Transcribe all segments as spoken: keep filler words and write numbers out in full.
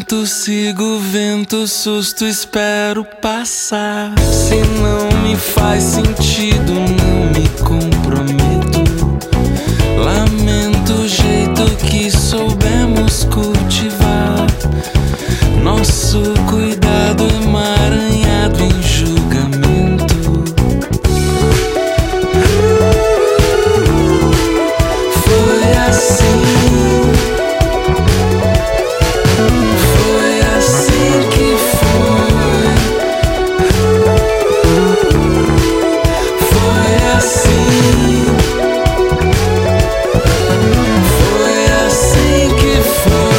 Tento, sigo o vento, susto, espero passar. Se não me faz sentido, não me comprometo. Lamento o jeito que soubemos cultivar. Nosso cuidado emaranhado em julgamento. Foi assim. Foi assim que foi. Foi assim. Foi assim que foi.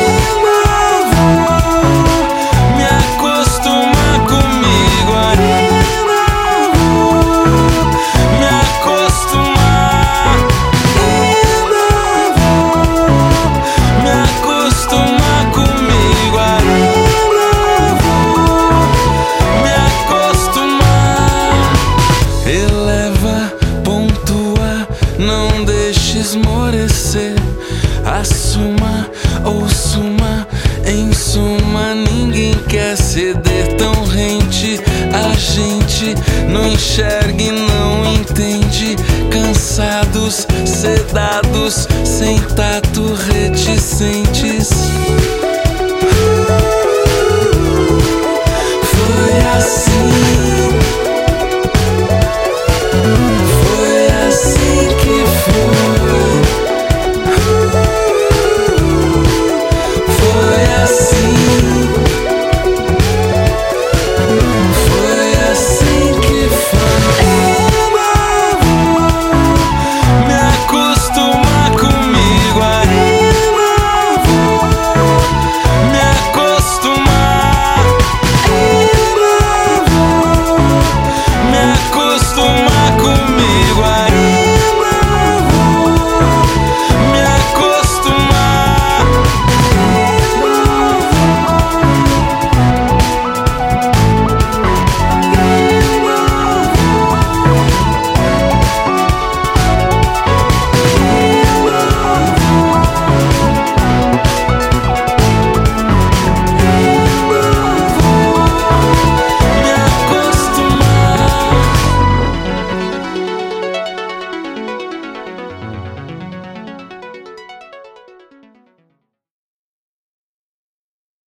Me acostumar comigo ainda vou. Me acostumar ainda vou. Me acostumar comigo ainda vou. Me acostumar. Eleva, pontua, não deixe esmorecer. Assuma ou suma, em suma ninguém quer ceder. Tão rente, a gente não enxerga e não entende. Cansados, sedados, sem tato, reticentes. Foi assim.